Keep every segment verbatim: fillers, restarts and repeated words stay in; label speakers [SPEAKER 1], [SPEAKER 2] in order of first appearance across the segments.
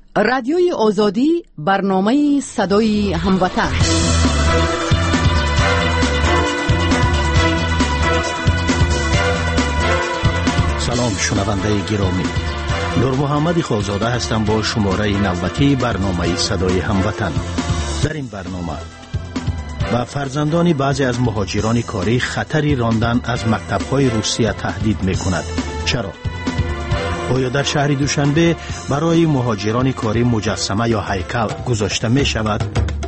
[SPEAKER 1] رادیوی آزادی، برنامه صدای هموطن.
[SPEAKER 2] سلام شنونده گرامی، نور محمد خوزاده هستم با شماره نوتی برنامه صدای هموطن. در این برنامه با فرزندان بعضی از مهاجران کاری خطری راندن از مکتب‌های روسیه تهدید می‌کند. چرا؟ آیا در شهر دوشنبه برای مهاجران کاری مجسمه یا هیکل گذاشته می شود؟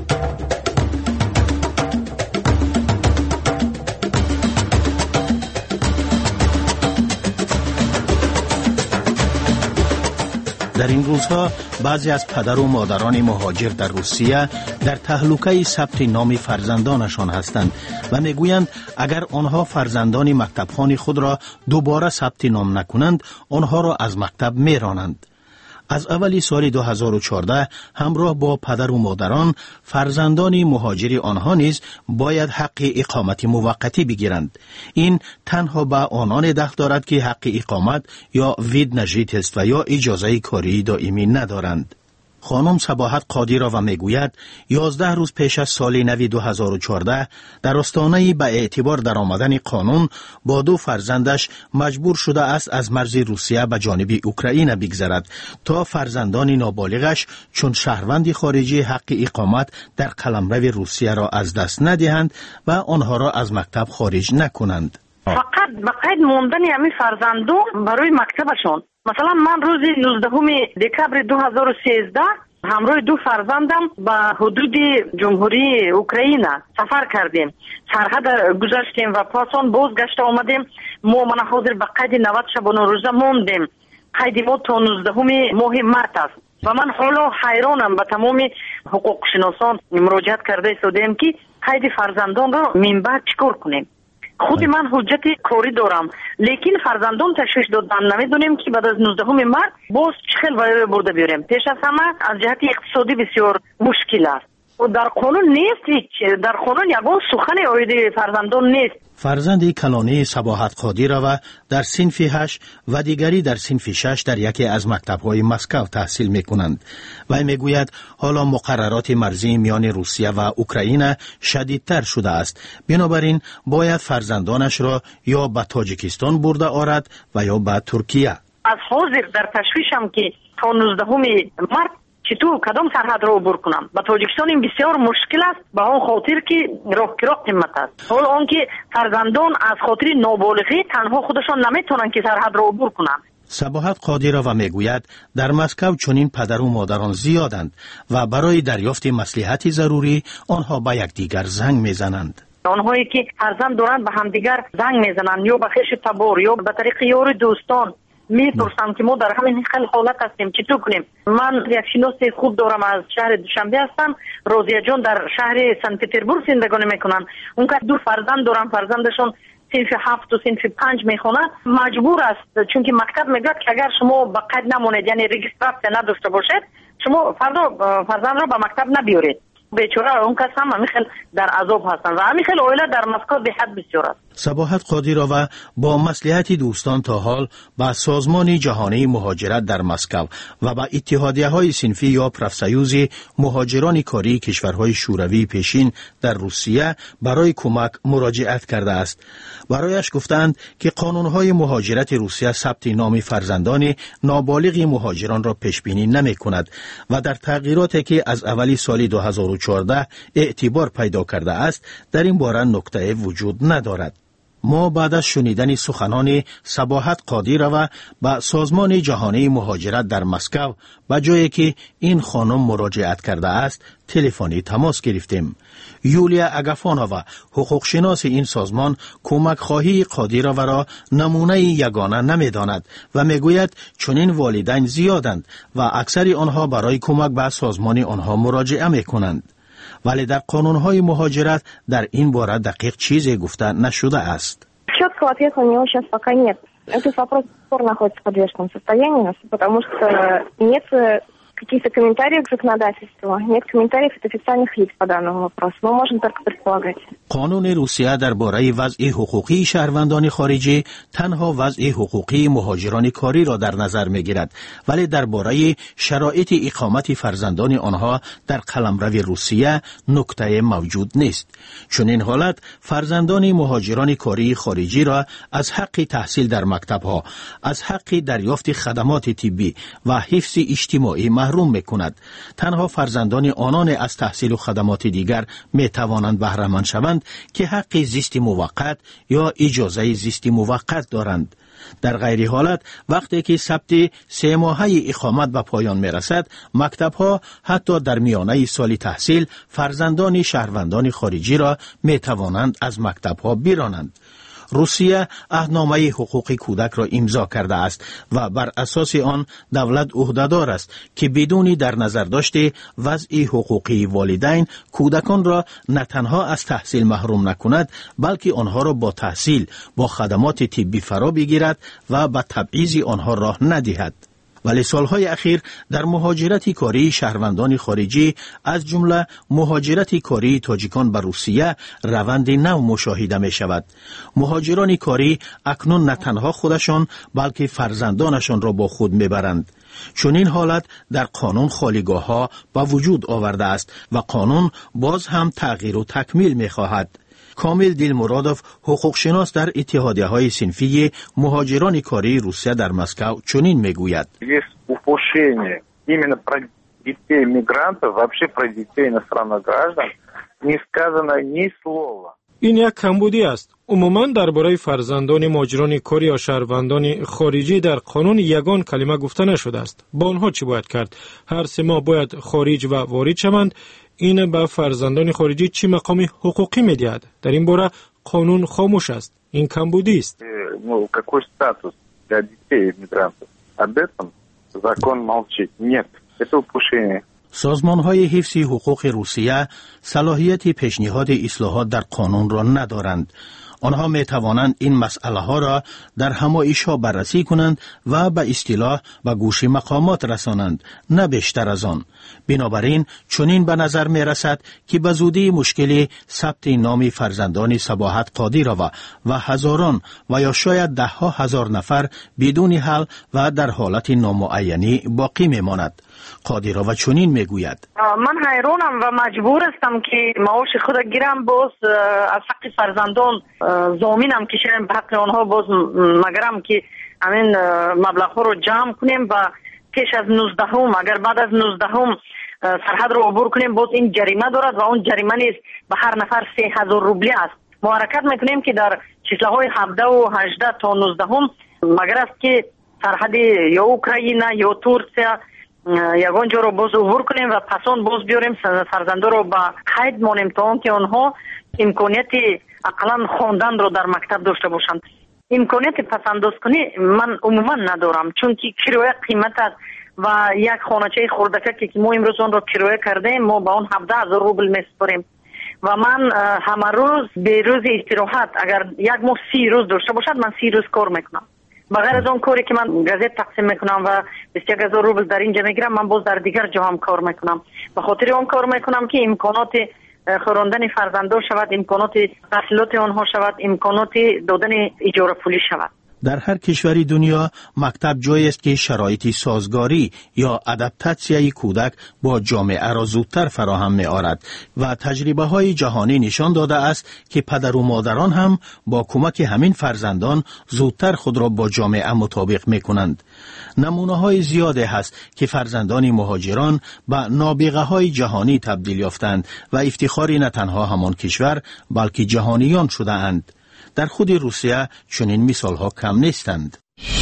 [SPEAKER 2] در این روزها بعضی از پدر و مادران مهاجر در روسیه در تهلکه ثبت نام فرزندانشان هستند و میگویند اگر آنها فرزندان مکتبخوان خود را دوباره ثبت نام نکنند آنها را از مکتب میرانند. از اولی سال دو هزار و چهارده همراه با پدر و مادران فرزندان مهاجر آنها نیز باید حق اقامت موقتی بگیرند. این تنها به آنان دخل دارد که حق اقامت یا وید نجیت است و یا اجازه کاری دائمی ندارند. خانم صباحت قادیرова میگوید یازده روز پیش از سال نو دو هزار و چهارده در آستانه به اعتبار در آمدن قانون با دو فرزندش مجبور شده است از مرز روسیه به جانب اوکراین بگذرد تا فرزندان نابالغش چون شهروند خارجی حق اقامت در قلمرو روسیه را از دست ندهند و آنها را از مکتب خارج نکنند.
[SPEAKER 3] فقط به قید موندن همین فرزندان برای مکتبشون. مثلا من روز نوزدهم دکبر دو هزار و سیزده همراه دو فرزندم به حدود جمهوری اوکراین سفر کردیم. سرحد گذشتیم و پاسان بازگشت آمدیم. ما من حاضر به قید نود شبانه روزه موندیم. قید ما تا نوزدهم ماه مارس است و من حالا حیرانم. به تمام حقوق شناسان مراجعت کرده ایستادیم که قید فرزندان را من بعد چیکار کنیم. خود من حجت کاری دارم لیکن فرزندان تشویش دادن نمیدونیم که بعد از نوزدهم مارس باز چخیل وایره برده بیاریم. پیش از همه از جهت اقتصادی بسیار مشکل است و در قانون نیست. در قانون یگان سخن آید فرزندان نیست.
[SPEAKER 2] فرزند کلانی صباحت قادیرova در صنف هشت و دیگری در صنف شش در یکی از مکتب‌های مسکو تحصیل می‌کنند و میگوید حالا مقررات مرزی میان روسیه و اوکراین شدیدتر شده است، بنابراین باید فرزندانش را یا به تاجیکستان برده آرد و یا به ترکیه.
[SPEAKER 3] از حاضر در تشویشم که تا نوزدهم مارس چطور کدام سرحد را عبور کنم. با تاجیکستان این بسیار مشکل است به اون خاطر که راه کرا قیمت است. حال آن که فرزندان از خاطر نابالغی تنها خودشان نمیتونن که سرحد را عبور کنند.
[SPEAKER 2] صباحت قادیرova میگوید در مسکو چنین پدر و مادران زیادند و برای دریافت مصلحت ضروری آنها به یکدیگر زنگ میزنند.
[SPEAKER 3] آنهایی که فرزند دارند به همدیگر زنگ میزنند یا به خویش تبار یا به طریق یار دوستان میپرسم که ما در همین خیلی حالت هستیم چطور کنیم. من یک شناس خوب دارم از شهر دوشنبه هستم. رازیه جان در شهر سن پتربورگ زندگانی میکنن. اون که دو فرزند دارم، فرزندشون صنف هفت و صنف پنج میخونه. مجبور است چون که مکتب میگه که اگر شما به قید نمونید یعنی رجیستراسیون نداشته باشید شما فردا فرزند را به مکتب نبیارید. بیچاره اون کس هم همیخیل در عذاب هستن و همیخیل اویله در مسکو به حد بسیار است.
[SPEAKER 2] صباحت قادیرova با مصلحت دوستان تا حال با سازمان جهانی مهاجرت در مسکو و با اتحادیه‌های صنفی یا پرافسایوز مهاجران کاری کشورهای شوروی پیشین در روسیه برای کمک مراجعت کرده است. برایش گفتند که قانون‌های مهاجرت روسیه ثبت نام فرزندان نابالغ مهاجران را پیش بینی نمی‌کند و در تغییراتی که از اولی سال دو هزار و چهارده اعتبار پیدا کرده است در این باره نکته وجود ندارد. ما بعد از شنیدن سخنان صباحت قادیرova به سازمان جهانی مهاجرت در مسکو به جایی که این خانم مراجعت کرده است تلفنی تماس گرفتیم. یولیا اگافانووا حقوق شناس این سازمان کمک خواهی قادیرova را نمونه یگانه نمیداند و میگوید چنین والدین زیادند و اکثر آنها برای کمک به سازمان آنها مراجعه میکنند. ولی در قانون‌های مهاجرت در این باره دقیق چیزی گفته نشده است.
[SPEAKER 4] Четкого ответа у него сейчас пока нет. Этот вопрос до сих пор находится в подвешенном состоянии, потому что нет каких-то комментариев к законодательству. Нет комментариев от официальных лиц по данному вопросу. Мы можем только предполагать.
[SPEAKER 2] قانون روسیه درباره وضع حقوقی شهروندان خارجی تنها وضع حقوقی مهاجران کاری را در نظر می‌گیرد، ولی درباره شرایط اقامت فرزندان آنها در قلمرو روسیه نکته موجود نیست. چون این حالت فرزندان مهاجران کاری خارجی را از حق تحصیل در مکتب‌ها، از حق دریافت خدمات طبی و حفظ اجتماعی محروم می‌کند. تنها فرزندان آنان از تحصیل و خدمات دیگر می‌توانند بهره مند شوند که حق زیست موقت یا اجازه زیست موقت دارند. در غیر حالت وقتی که ثبت سه ماهه اقامت به پایان می رسد، مکتب ها حتی در میانه سال تحصیل فرزندان شهروندان خارجی را می توانند از مکتب ها بیرانند. روسیه عهدنامه حقوق کودک را امضا کرده است و بر اساس آن دولت عهده‌دار است که بدون در نظر داشته وضع حقوقی والدین کودکان را نه تنها از تحصیل محروم نکند، بلکه آنها را با تحصیل با خدمات طبی فرا بگیرد و به تبعیض آنها راه ندهد. ولی سالهای اخیر در مهاجرت کاری شهروندان خارجی از جمله مهاجرت کاری تاجیکان به روسیه روند نو مشاهده می شود. مهاجران کاری اکنون نه تنها خودشان بلکه فرزندانشان را با خود می برند. چون این حالت در قانون خالیگاه ها به وجود آورده است و قانون باز هم تغییر و تکمیل می خواهد. کامل دیلمورادوف حقوق شناس در اتحادیه های صنفی مهاجران کاری روسیه در مسکو چنین میگوید:
[SPEAKER 5] именно про детей мигрантов, вообще про детей иностранных граждан не сказано ни слова.
[SPEAKER 6] این یک کمبودی است. عموما درباره فرزندان مهاجران کاری یا شهروندان خارجی در قانون یگان کلمه گفته نشده است. با آنها چی باید کرد؟ هر سه ماه باید خارج و وارد شوند. این به فرزندان خارجی چی مقام حقوقی می‌دهد؟ در این باره قانون خاموش است. این کمبودی است.
[SPEAKER 5] Ну, какой статус для детей мигрантов? Об этом закон молчит. Нет, это упущение.
[SPEAKER 2] سازمان‌های حفظ حقوق روسیه صلاحیت پیشنهاد اصلاحات در قانون را ندارند. آنها می توانند این مسئله ها را در همایش ها بررسی کنند و به اصطلاح به گوش مقامات رسانند، نه بیشتر از آن. بنابراین چنین به نظر می رسد که به زودی مشکل ثبت نام فرزندان صباحت قادیرووا و هزاران و یا شاید ده ها هزار نفر بدون حل و در حالت نامعینی باقی می ماند. قادیرووا چنین می گوید:
[SPEAKER 3] من حیرانم و مجبور هستم که معاش خود گیرم، باز از حق فرزندان ضامنم که شاید به حق آنها باز مگرم که همین مبلغ ها رو جمع کنیم و پیش از نوزدهم اگر بعد از نوزدهم سرحد رو عبور کنیم باز این جریمه دارد و اون جریمه نیست به هر نفر سه هزار روبلی است. ما حرکت میکنیم که در چیزهای هفده و هجده تا نوزدهم مگر است که سرحد یا اوکراین یا ترکیه یگان جا رو باز عبور کنیم و پسان باز بیاریم فرزنده رو به قید مانیم تا آن که آنها امکانیت اقلا خواندن رو در مکتب داشته باشند. امکانیت پسنداز کنی من عموما ندارم، چون که کرایه قیمت است و یک خانچه خوردکه که ما امروز اون رو کرایه کردیم ما با اون هفده هزار روبل میسپاریم و من همه روز به روز استراحت اگر یک ماه سی روز داشته باشد من سی روز کار میکنم. بغیر از اون کاری که من گازت تقسیم میکنم و بیست و یک هزار روبل در اینجا میگیرم من باز در دیگر جا هم کار میکنم. به خاطر اون کار میکنم که امکانات خوراندن فرزندا شود، امکانات تحصیلات آنها شود، امکانات دادن اجاره پولی شود.
[SPEAKER 2] در هر کشوری دنیا مکتب جایی است که شرایط سازگاری یا ادپتاسیای کودک با جامعه را زودتر فراهم می آورد و تجربه های جهانی نشان داده است که پدر و مادران هم با کمک همین فرزندان زودتر خود را با جامعه مطابق می کنند. نمونه های زیاده هست که فرزندان مهاجران به نابغه های جهانی تبدیل یافتند و افتخاری نه تنها همان کشور بلکه جهانیان شده اند. در خود روسیه چنین مثال ها کم نیستند.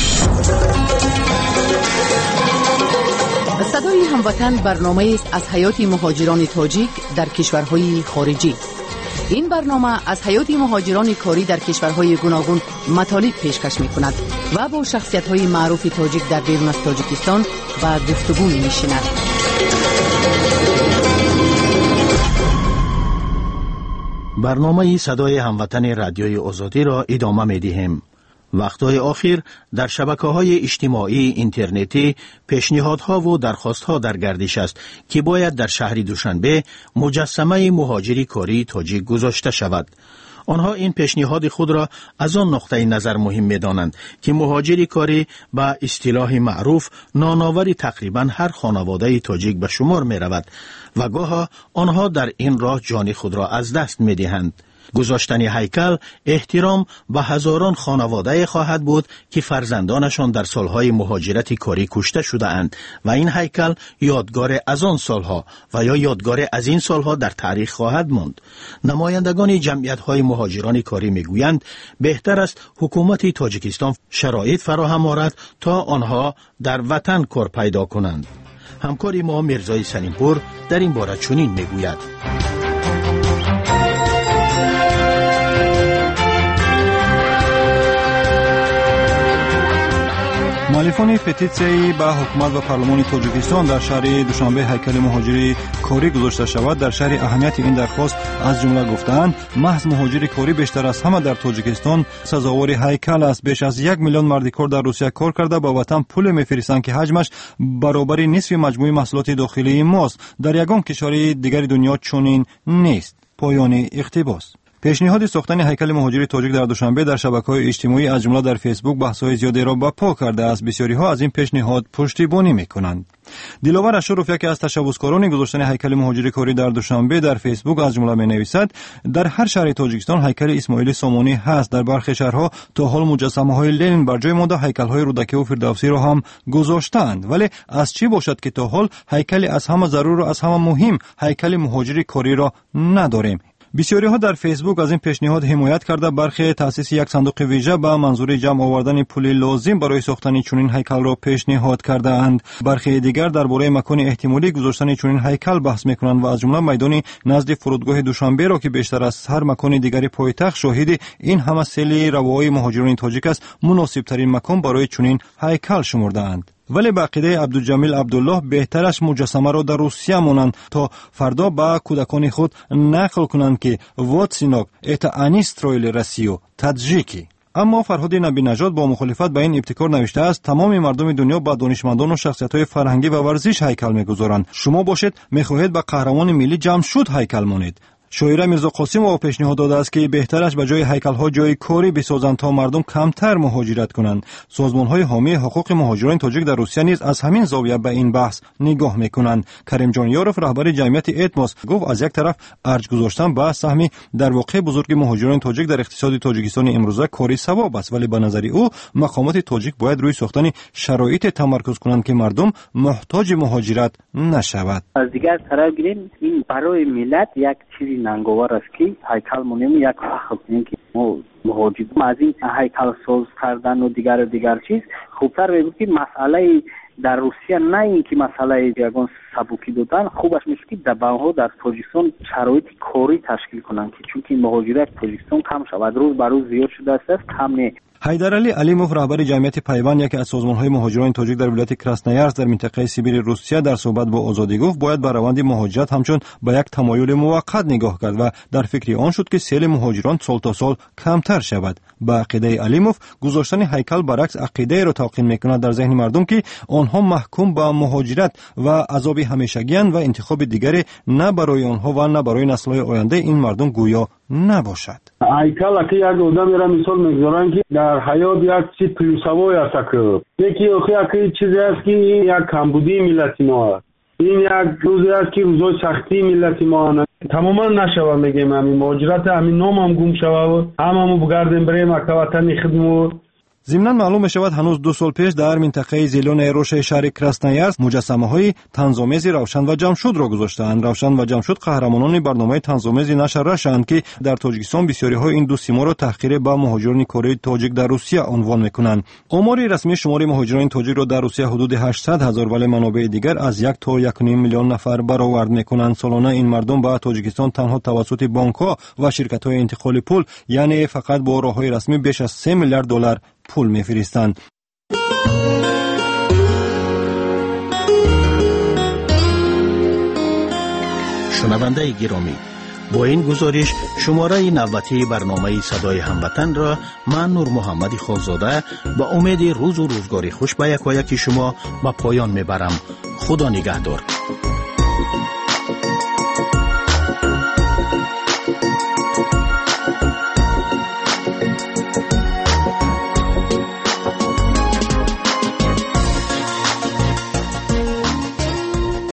[SPEAKER 1] صدای هموطن برنامه است از حیات مهاجران تاجیک در کشورهای خارجی. این برنامه از حیات مهاجران کاری در کشورهای گوناگون مطالب پیشکش می کند و با شخصیت های معروف تاجیک در بیرون از تاجیکستان و گفتگو می نشیند.
[SPEAKER 2] برنامه صدای هموطن رادیوی آزادی را ادامه می دهیم. وقتهای آخر در شبکه‌های اجتماعی اینترنتی پیشنهادها و درخواستها در گردش است که باید در شهر دوشنبه مجسمه مهاجری کاری تاجیک گذاشته شود. آنها این پیشنهاد خود را از آن نقطه نظر مهم می‌دانند که مهاجری کاری به اصطلاح معروف نانآور تقریباً هر خانواده تاجیک به شمار می‌رود و گاه آنها در این راه جان خود را از دست می‌دهند. گذاشتن هیکل احترام به هزاران خانواده خواهد بود که فرزندانشان در سالهای مهاجرت کاری کشته شده اند و این هیکل یادگار از آن سالها و یا یادگار از این سالها در تاریخ خواهد ماند. نمایندگان جمعیت‌های مهاجران کاری میگویند بهتر است حکومت تاجیکستان شرایط فراهم آورد تا آنها در وطن کار پیدا کنند. همکار ما میرزای سلیمپور در این باره چنین میگوید.
[SPEAKER 7] مؤلفان پتیسیایی به حکومت و پارلمان تاجیکستان در شهر دوشنبه هیکل مهاجری کاری گذاشته شود در شهر اهمیت این درخواست از جمله گفتند محض مهاجری کاری بیشتر از همه در تاجیکستان سزاوار هیکل است. بیش از یک میلیون مرد کار در روسیه کار کرده با وطن پول میفرستند که حجمش برابر نصف مجموع محصولات داخلی ماست. در یگان کشور دیگر دنیا چنین نیست. پایان اقتباس. پیشنهاد ساختن هیکل مهاجری تاجیک در دوشنبه در شبکه‌های اجتماعی از جمله در فیسبوک بحث‌های زیادی را برپا کرده است. بسیاری‌ها از این پیشنهاد پشتیبانی می‌کنند. دلاور اشرفی که از تشبثکاران گذاشتن هیکل مهاجری کاری در دوشنبه در فیسبوک از جمله می‌نویسد در هر شهر تاجیکستان هیکل اسماعیل سامانی هست. در برخی شهرها تا حال مجسمه‌های لنین بر جای مانده هیکل‌های رودکی و فردوسی را هم گذاشتند. ولی از چی باشد که تا حال هیکل از همه ضرور و از همه مهم هیکل مهاجری کاری را نداریم؟ بسیاری ها در فیسبوک از این پیشنهاد حمایت کرده برخی تأسیس یک صندوق ویژه به منظور جمع آوردن پول لازم برای ساختن چنین هیکل را پیشنهاد کرده اند. برخی دیگر درباره مکان احتمالی گذاشتن چنین هیکل بحث میکنند و از جمله میدان نزد فرودگاه دوشنبه را که بیشتر از هر مکان دیگری پایتخت شاهد این همه سیل روای مهاجران تاجیک است مناسب ترین مکان برای چنین هیکل شمرده اند. ولی به عقیده عبدالجمیل عبدالله بهترش مجسمه را در روسیه مانند تا فردا به کودکان خود نقل کنند که وات سیناک ایتا انیسترویل رسیو تاجیکی. اما فرهاد نبی نژاد با مخالفت به این ابتکار نوشته است تمام مردم دنیا با دانشمندان و شخصیت‌های فرهنگی و ورزش هیکل می‌گذارند. شما باشید می‌خواهید به قهرمان ملی جمشید هیکل مانید. شاعر میرزا قاسم او پیشنهاد داده است که بهترش به جای هیکل‌ها جای کاری بسازند تا مردم کمتر مهاجرت کنند. سازمان‌های حامی حقوق مهاجران تاجیک در روسیه نیز از همین زاویه به این بحث نگاه می‌کنند. کریم جان یاروف رهبر جمعیت اتماس گفت از یک طرف ارج گذاشتن به سهمی در واقع بزرگ مهاجران تاجیک در اقتصاد تاجیکستان امروزه کاری ثواب است، ولی به نظر او مقامات تاجیک باید روی ساختن شرایط تمرکز کنند که مردم محتاج مهاجرت نشود.
[SPEAKER 8] از دیگر طرف گیریم این برای ملت یک چیزی ننگاور است که هیکل مونیم یک فخر کنیم که ما مهاجرت از این هیکل ساز کردن و دیگر دیگر چیز خوبتر بود که مسئله در روسیه نه این که مسئله یگان سبوکی دادن خوبش میشه که دباها در تاجیکستان شرایط کاری تشکیل کنند که چون که مهاجرت تاجیکستان کم شود روز بر روز زیاد شده است کم نه.
[SPEAKER 7] حیدرعلی علیموف رهبر جمعیت پیوند یکی از سازمان‌های مهاجران تاجیک در ولایت کراسنویارسک در منطقه سیبیر روسیه در صحبت با آزادی گفت باید به روند مهاجرت همچون به یک تمایل موقت نگاه کرد و در فکر آن شد که سیل مهاجران سال تا سال کمتر شود. با عقیده علیموف گذاشتن هیکل برعکس عقیده را تلقین می‌کند در ذهن مردم که آنها محکوم به مهاجرت و عذاب همیشگی‌اند و انتخاب دیگری نه برای آنها و نه برای نسل‌های آینده این مردم گویا نباشد.
[SPEAKER 9] هیکل که یک آدمی را مثال می‌گذارند که در حیات یک چیز پیروسوای است که یکی آخه چیزی است که این یک کمبودی ملت ما است. این یک روزی است که روزای سختی ملت ما تماما نشوه میگیم همین مهاجرت همین نام هم گم شوه هممون بگردیم بریم مکه وطن خدمت.
[SPEAKER 7] ضمناً معلوم می شود هنوز دو سال پیش در منطقه زیلون روش شهر کراسنویارسک مجسمه های طنزآمیز روشن و جمشید را گذاشتند. روشن و جمشید قهرمانان برنامه طنزآمیز نشر رشند که در تاجیکستان بسیاری های این دو سیما را تحقیر به مهاجران کره تاجیک در روسیه عنوان میکنند. آمار رسمی شمار مهاجران تاجیک را در روسیه حدود هشتصد هزار ولی منابع دیگر از یک تا یک و نیم میلیون نفر برآورد میکنند. سالانه این مردم به تاجیکستان تنها توسط بانک‌ها و شرکت‌های انتقال پول یعنی فقط با راه‌های رسمی بیش از سه میلیارد دلار پول میفرستند.
[SPEAKER 2] شنونده گرامی، با این گزارش شماره نوبتی برنامه صدای هموطن را من نور محمد خانزاده با امید روز و روزگاری خوش به یک و یکی شما به پایان میبرم. خدا نگهدار.